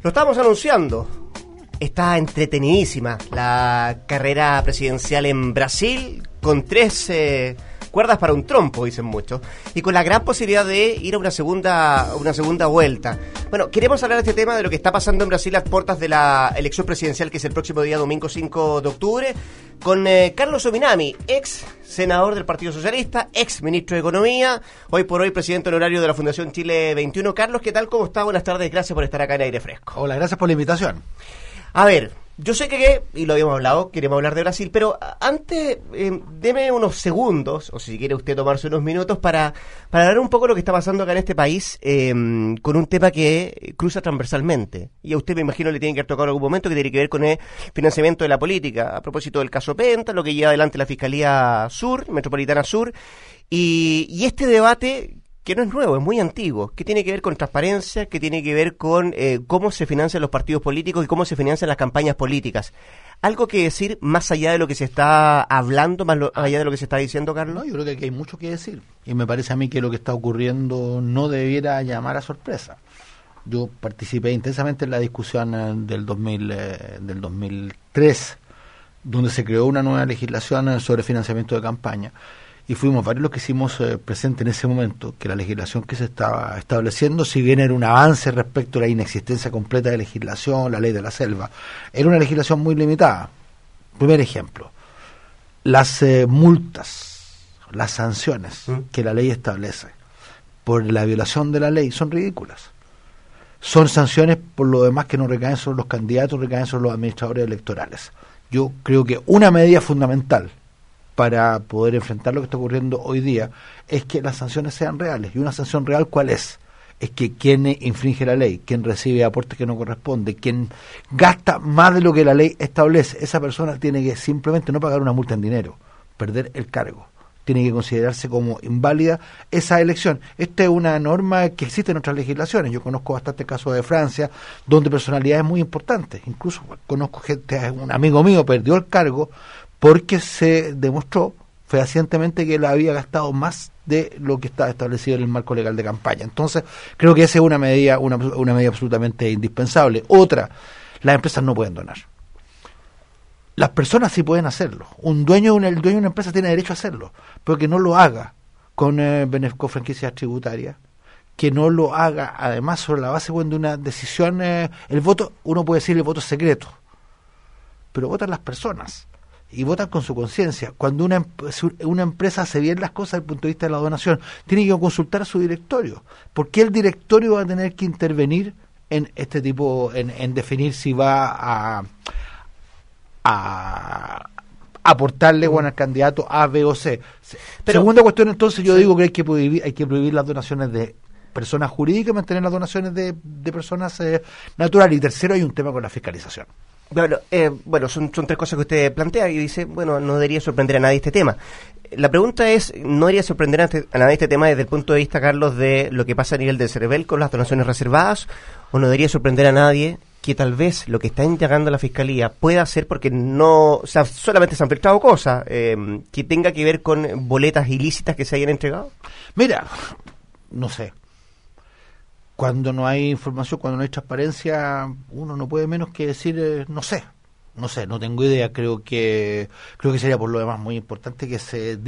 Lo estábamos anunciando. Está entretenidísima la carrera presidencial en Brasil, con 3 cuerdas para un trompo, dicen muchos, y con la gran posibilidad de ir a una segunda vuelta. Bueno, queremos hablar de este tema, de lo que está pasando en Brasil a las puertas de la elección presidencial, que es el próximo día domingo 5 de octubre, con Carlos Ominami, ex senador del Partido Socialista, ex ministro de Economía, hoy por hoy presidente honorario de la Fundación Chile 21. Carlos, ¿qué tal? ¿Cómo está? Buenas tardes, gracias por estar acá en Aire Fresco. Hola, gracias por la invitación. A ver, yo sé que, y lo habíamos hablado, queremos hablar de Brasil, pero antes, deme unos segundos, o si quiere usted tomarse unos minutos, para hablar un poco de lo que está pasando acá en este país, con un tema que cruza transversalmente. Y a usted, me imagino, le tiene que haber tocado en algún momento, que tiene que ver con el financiamiento de la política, a propósito del caso Penta, lo que lleva adelante la Fiscalía Sur, Metropolitana Sur, y este debate que no es nuevo, es muy antiguo, que tiene que ver con transparencia, que tiene que ver con cómo se financian los partidos políticos y cómo se financian las campañas políticas. ¿Algo que decir más allá de lo que se está hablando, más allá de lo que se está diciendo, Carlos? No, yo creo que aquí hay mucho que decir. Y me parece a mí que lo que está ocurriendo no debiera llamar a sorpresa. Yo participé intensamente en la discusión del 2003, donde se creó una nueva legislación sobre financiamiento de campaña. Y fuimos varios los que hicimos presente en ese momento que la legislación que se estaba estableciendo, si bien era un avance respecto a la inexistencia completa de legislación, la ley de la selva, era una legislación muy limitada. Primer ejemplo, las multas, las sanciones que la ley establece por la violación de la ley son ridículas. Son sanciones por lo demás que no recaen sobre los candidatos, recaen sobre los administradores electorales. Yo creo que una medida fundamental para poder enfrentar lo que está ocurriendo hoy día es que las sanciones sean reales. ¿Y una sanción real cuál es? Es que quien infringe la ley, quien recibe aportes que no corresponde, quien gasta más de lo que la ley establece, esa persona tiene que simplemente no pagar una multa en dinero, perder el cargo. Tiene que considerarse como inválida esa elección. Esta es una norma que existe en otras legislaciones. Yo conozco bastantes casos de Francia, donde personalidades muy importantes, incluso conozco gente, un amigo mío perdió el cargo porque se demostró fehacientemente que él había gastado más de lo que estaba establecido en el marco legal de campaña. Entonces, creo que esa es una medida absolutamente indispensable. Otra, las empresas no pueden donar. Las personas sí pueden hacerlo. El dueño de una empresa tiene derecho a hacerlo, pero que no lo haga con franquicias tributarias, que no lo haga además sobre la base de una decisión. El voto, uno puede decir el voto es secreto, pero votan las personas. Y votan con su conciencia. Cuando una empresa hace bien las cosas desde el punto de vista de la donación, tiene que consultar a su directorio. ¿Por qué el directorio va a tener que intervenir en este tipo, en definir si va a aportarle al candidato A, B o C? Pero, segunda cuestión, entonces, yo digo que hay que prohibir las donaciones de personas jurídicas y mantener las donaciones de personas naturales. Y tercero, hay un tema con la fiscalización. Bueno, son 3 cosas que usted plantea y dice, bueno, no debería sorprender a nadie este tema. La pregunta es, ¿no debería sorprender a nadie este tema desde el punto de vista, Carlos, de lo que pasa a nivel del CERVEL con las donaciones reservadas? ¿O no debería sorprender a nadie que tal vez lo que está indagando la Fiscalía pueda ser porque no, o sea, solamente se han filtrado cosas que tenga que ver con boletas ilícitas que se hayan entregado? Mira, no sé. Cuando no hay información, cuando no hay transparencia, uno no puede menos que decir no tengo idea. Creo que sería por lo demás muy importante que se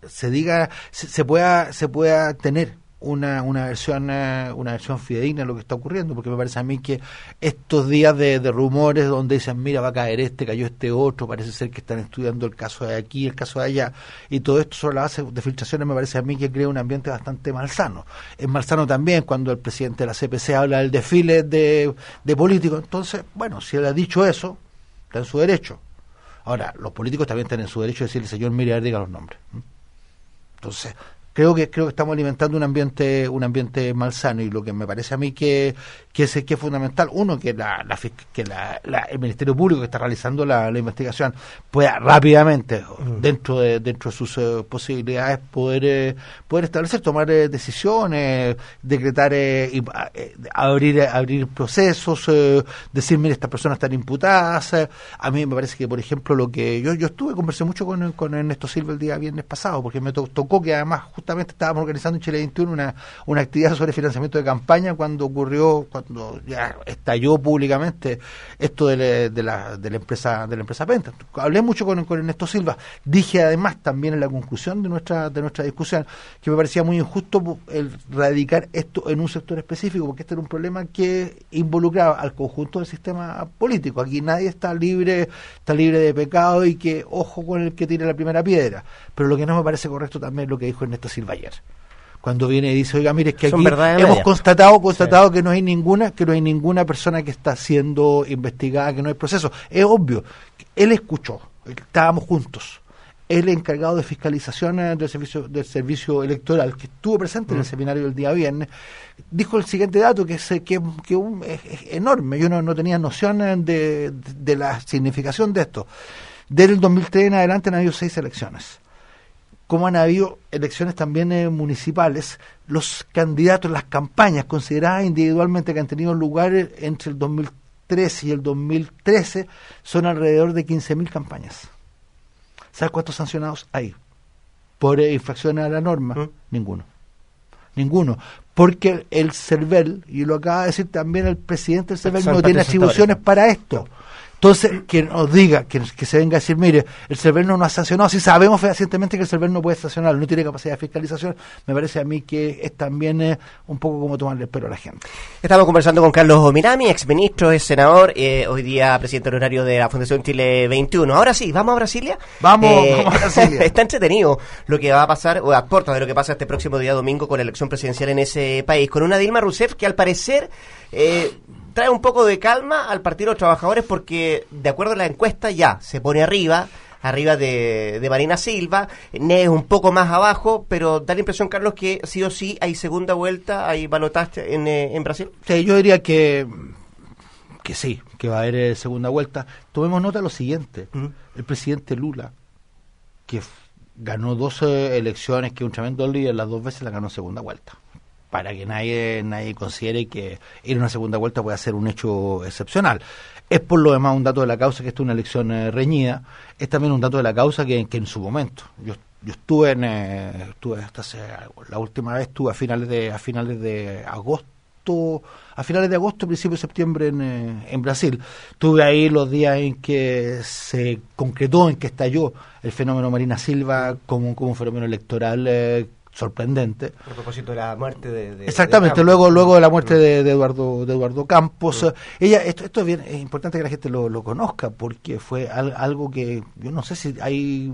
pueda tener una versión fidedigna de lo que está ocurriendo, porque me parece a mí que estos días de rumores donde dicen, mira, va a caer cayó este otro, parece ser que están estudiando el caso de aquí, el caso de allá, y todo esto sobre la base de filtraciones, me parece a mí que crea un ambiente bastante malsano. Es malsano también cuando el presidente de la CPC habla del desfile de políticos. Entonces, bueno, si él ha dicho eso, está en su derecho. Ahora, los políticos también están en su derecho de decirle, señor, mire, a ver, diga los nombres. Entonces, creo que estamos alimentando un ambiente malsano, y lo que me parece a mí que es fundamental, uno, que el Ministerio Público que está realizando la investigación pueda rápidamente, dentro de sus posibilidades, poder establecer, tomar decisiones, decretar, abrir procesos, decir, mire, estas personas están imputadas. A mí me parece que, por ejemplo, lo que yo conversé mucho con Ernesto Silva el día viernes pasado, porque me tocó que además justamente estábamos organizando en Chile 21 una actividad sobre financiamiento de campaña cuando ya estalló públicamente esto de la empresa Penta. Hablé mucho con Ernesto Silva. Dije además también en la conclusión de nuestra discusión que me parecía muy injusto el radicar esto en un sector específico, porque este era un problema que involucraba al conjunto del sistema político. Aquí nadie está libre de pecado y que ojo con el que tire la primera piedra. Pero lo que no me parece correcto también es lo que dijo Ernesto Silva ayer, cuando viene y dice, oiga, mire, es que aquí hemos constatado sí, que no hay ninguna persona que está siendo investigada, que no hay proceso. Es obvio, él escuchó, estábamos juntos. El encargado de fiscalización del servicio electoral, que estuvo presente en el seminario del día viernes, dijo el siguiente dato, que es enorme. Yo no tenía noción de la significación de esto. Desde el 2003 en adelante han habido 6 elecciones. Como han habido elecciones también municipales, los candidatos, las campañas consideradas individualmente que han tenido lugar entre el 2013 y el 2013 son alrededor de 15.000 campañas. ¿Sabes cuántos sancionados hay por infracciones a la norma? Ninguno. Porque el CERVEL, y lo acaba de decir también el presidente del CERVEL, no tiene atribuciones para esto. Entonces, que nos diga, que se venga a decir, mire, el CERVEL no nos ha sancionado, si sabemos fehacientemente que el CERVEL no puede sancionar, no tiene capacidad de fiscalización, me parece a mí que es también un poco como tomarle el pelo a la gente. Estamos conversando con Carlos Mirami, exministro, es senador, hoy día presidente honorario de la Fundación Chile 21. Ahora sí, ¿vamos a Brasilia? Vamos a Brasilia. Está entretenido lo que va a pasar, o aporta de lo que pasa este próximo día domingo con la elección presidencial en ese país, con una Dilma Rousseff que al parecer trae un poco de calma al Partido de los Trabajadores porque, de acuerdo a la encuesta, ya se pone arriba de Marina Silva, Neves un poco más abajo, pero da la impresión, Carlos, que sí o sí hay segunda vuelta, hay balotaje en Brasil. Sí, yo diría que sí, que va a haber segunda vuelta. Tomemos nota de lo siguiente, el presidente Lula, que ganó 12 elecciones, que un tremendo líder, las 2 veces la ganó en segunda vuelta. Para que nadie considere que ir a una segunda vuelta puede ser un hecho excepcional. Es por lo demás un dato de la causa que esta es una elección reñida. Es también un dato de la causa que en su momento, yo estuve la última vez estuve a finales de agosto, principios de septiembre en Brasil. Estuve ahí los días en que se concretó, en que estalló el fenómeno Marina Silva como un fenómeno electoral sorprendente. A propósito de la muerte de exactamente, luego de la muerte de Eduardo Campos. Ella, esto es bien, es importante que la gente lo conozca, porque fue algo que yo no sé si hay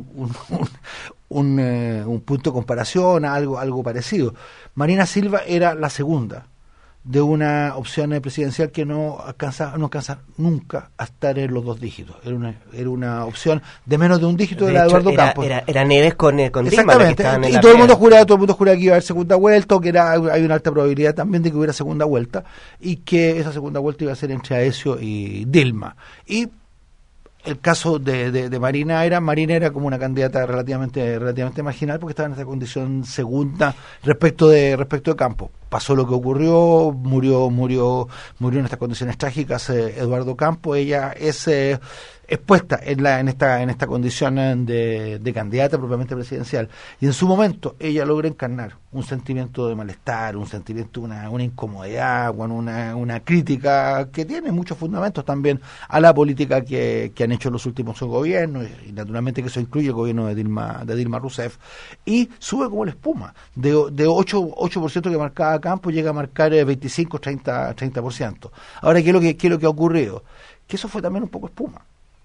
un punto de comparación, algo parecido. Marina Silva era la segunda de una opción presidencial que no alcanza nunca a estar en los 2 dígitos. Era una opción de menos de un dígito de la de Eduardo Campos. Era Neves con exactamente, Dilma, y todo el mundo juraba que iba a haber segunda vuelta, o que hay una alta probabilidad también de que hubiera segunda vuelta, y que esa segunda vuelta iba a ser entre Aécio y Dilma. Y el caso de Marina era como una candidata relativamente marginal, porque estaba en esta condición segunda respecto de Campos. Pasó lo que ocurrió, murió en estas condiciones trágicas Eduardo Campos. Ella es expuesta en esta condición de candidata propiamente presidencial, y en su momento ella logra encarnar un sentimiento de malestar, un sentimiento, una incomodidad, una crítica que tiene muchos fundamentos también a la política que han hecho los últimos gobiernos, y naturalmente que eso incluye el gobierno de Dilma Rousseff, y sube como la espuma de 8% que marcaba Campos, llega a marcar 25-30%. Ahora, ¿qué es lo que ha ocurrido? Que eso fue también un poco espuma.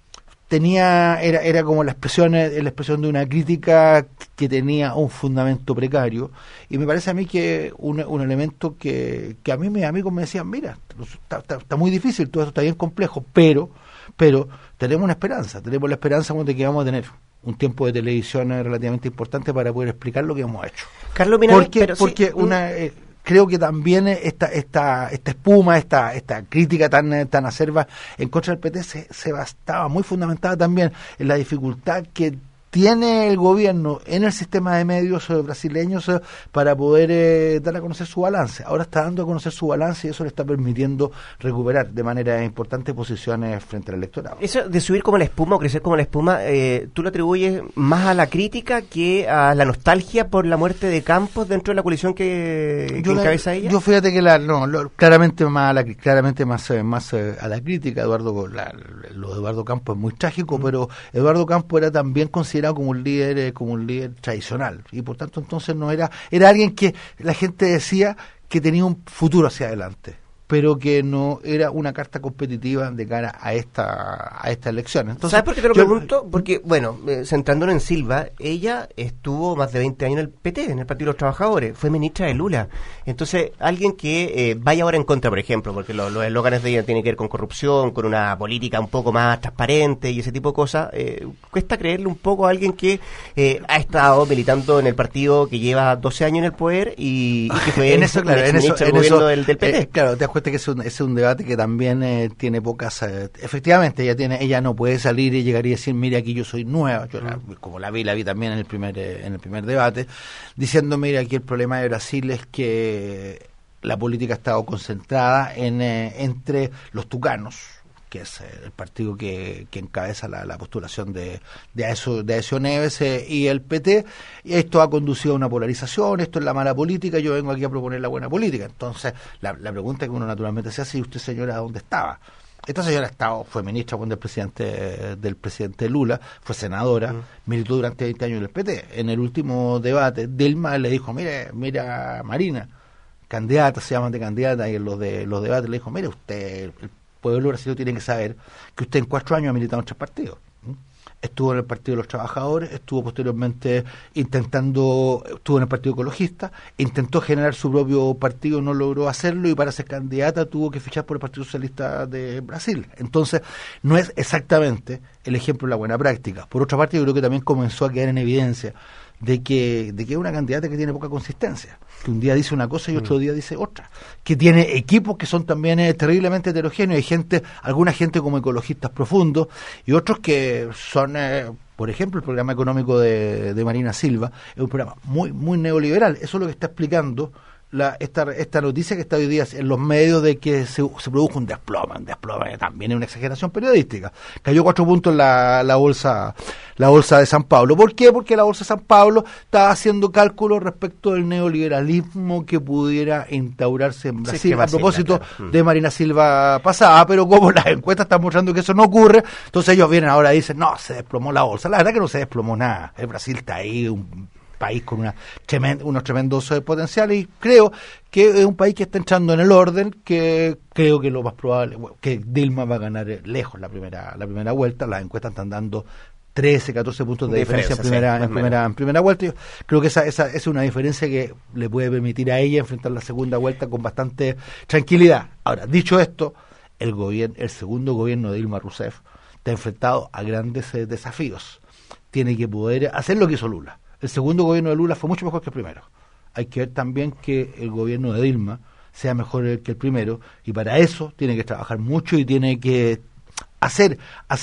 Era como la expresión de una crítica que tenía un fundamento precario, y me parece a mí que un elemento que a mí mis amigos me decían, mira, está muy difícil, todo esto está bien complejo, pero tenemos la esperanza de que vamos a tener un tiempo de televisión relativamente importante para poder explicar lo que hemos hecho. Carlos Mirami, porque creo que también esta espuma, esta crítica tan acerba en contra del PT estaba muy fundamentada también en la dificultad que tiene el gobierno en el sistema de medios brasileños para poder dar a conocer su balance. Ahora está dando a conocer su balance y eso le está permitiendo recuperar de manera importante posiciones frente al electorado. Eso de subir como la espuma o crecer como la espuma, ¿tú lo atribuyes más a la crítica que a la nostalgia por la muerte de Campos dentro de la coalición que encabeza ella? Yo fíjate que claramente más a la crítica. Lo de Eduardo Campos es muy trágico, pero Eduardo Campos era también considerado como un líder tradicional y por tanto entonces era alguien que la gente decía que tenía un futuro hacia adelante, pero que no era una carta competitiva de cara a esta elección. Entonces, ¿sabes por qué te lo pregunto? Porque, bueno, centrándonos en Silva, ella estuvo más de 20 años en el PT, en el Partido de los Trabajadores, fue ministra de Lula. Entonces, alguien que vaya ahora en contra, por ejemplo, porque los eslóganes de ella tienen que ver con corrupción, con una política un poco más transparente y ese tipo de cosas, cuesta creerle un poco a alguien que ha estado militando en el partido que lleva 12 años en el poder y que fue ministra del gobierno del PT. Claro, te das cuenta que es un debate que también tiene pocas... efectivamente, ella no puede salir y llegar y decir, mire, aquí yo soy nueva, como la vi también en el primer debate, diciendo, mire, aquí el problema de Brasil es que la política ha estado concentrada entre los tucanos, que es el partido que encabeza la postulación de Aécio Neves y el PT, y esto ha conducido a una polarización, esto es la mala política, yo vengo aquí a proponer la buena política. Entonces, la pregunta que uno naturalmente se hace, ¿y usted, señora, dónde estaba? Esta señora fue ministra cuando del presidente Lula, fue senadora, militó durante 20 años en el PT. En el último debate, Dilma le dijo, mira Marina, candidata, se llaman de candidata, y en los debates le dijo, mire usted, el pueblo brasileño tiene que saber que usted en 4 años ha militado en 3 partidos. Estuvo en el Partido de los Trabajadores, estuvo posteriormente estuvo en el Partido Ecologista, intentó generar su propio partido, no logró hacerlo y para ser candidata tuvo que fichar por el Partido Socialista de Brasil. Entonces, no es exactamente el ejemplo de la buena práctica. Por otra parte, yo creo que también comenzó a quedar en evidencia de que es una candidata que tiene poca consistencia, que un día dice una cosa y otro día dice otra, que tiene equipos que son también terriblemente heterogéneos, hay alguna gente como ecologistas profundos y otros que son, por ejemplo, el programa económico de Marina Silva es un programa muy, muy neoliberal. Eso es lo que está explicando esta noticia que está hoy día en los medios de que se produjo un desplome también es una exageración periodística. Cayó 4 puntos la bolsa de San Pablo. ¿Por qué? Porque la bolsa de San Pablo estaba haciendo cálculos respecto del neoliberalismo que pudiera instaurarse en Brasil, a propósito de Marina Silva pasada, pero como las encuestas están mostrando que eso no ocurre, entonces ellos vienen ahora y dicen, no, se desplomó la bolsa. La verdad que no se desplomó nada. El Brasil está ahí, un país con unos tremendos potenciales, y creo que es un país que está entrando en el orden, que creo que lo más probable, que Dilma va a ganar lejos la primera vuelta. Las encuestas están dando 13, 14 puntos de diferencia en primera vuelta. Yo creo que esa es una diferencia que le puede permitir a ella enfrentar la segunda vuelta con bastante tranquilidad. Ahora, dicho esto, el segundo gobierno de Dilma Rousseff está enfrentado a grandes desafíos. Tiene que poder hacer lo que hizo Lula. El segundo gobierno de Lula fue mucho mejor que el primero. Hay que ver también que el gobierno de Dilma sea mejor que el primero, y para eso tiene que trabajar mucho y tiene que hacer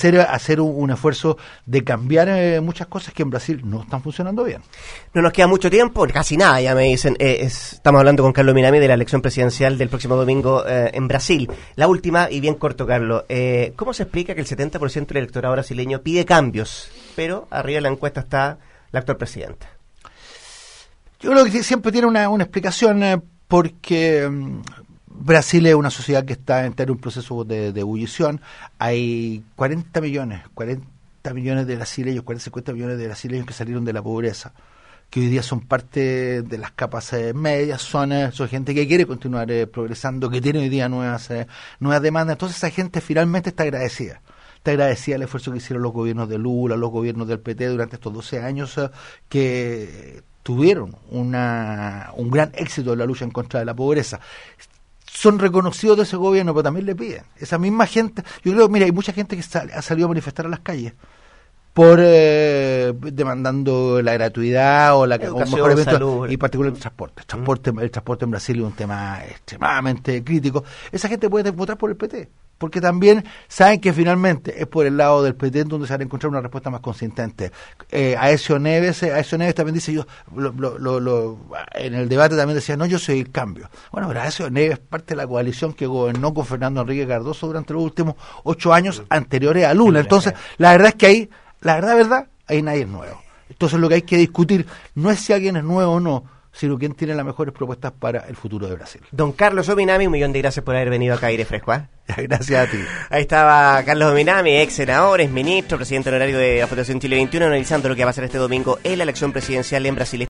un esfuerzo de cambiar muchas cosas que en Brasil no están funcionando bien. No nos queda mucho tiempo, casi nada, ya me dicen. Estamos hablando con Carlos Miramí de la elección presidencial del próximo domingo en Brasil. La última, y bien corto, Carlos. ¿Cómo se explica que el 70% del electorado brasileño pide cambios, pero arriba de la encuesta está la actual presidenta? Yo creo que siempre tiene una explicación, porque Brasil es una sociedad que está en un proceso de ebullición. Hay 40 millones de brasileños, 50 millones de brasileños que salieron de la pobreza, que hoy día son parte de las capas medias, son gente que quiere continuar progresando, que tiene hoy día nuevas demandas. Entonces esa gente finalmente está agradecida. Está agradecida al esfuerzo que hicieron los gobiernos de Lula, los gobiernos del PT durante estos 12 años, que tuvieron un gran éxito en la lucha en contra de la pobreza. Son reconocidos de ese gobierno, pero también le piden. Esa misma gente, yo creo, mira, hay mucha gente que ha salido a manifestar a las calles por demandando la gratuidad o la mejor evento, y particularmente el transporte en Brasil es un tema extremadamente crítico. Esa gente puede votar por el PT. porque también saben que finalmente es por el lado del PT donde se van a encontrar una respuesta más consistente. Aécio Neves también dice, en el debate también decía, no, yo soy el cambio. Bueno, pero Aécio Neves es parte de la coalición que gobernó con Fernando Enrique Cardoso durante los últimos 8 años anteriores a Lula. Entonces, la verdad es que ahí, ahí nadie es nuevo. Entonces lo que hay que discutir no es si alguien es nuevo o no, sino quién tiene las mejores propuestas para el futuro de Brasil. Don Carlos Ominami, 1.000.000 de gracias por haber venido acá a Aire Fresco. Gracias a ti. Ahí estaba Carlos Ominami, ex senador, ex ministro, presidente honorario de la Fundación Chile 21, analizando lo que va a pasar este domingo en la elección presidencial en Brasil.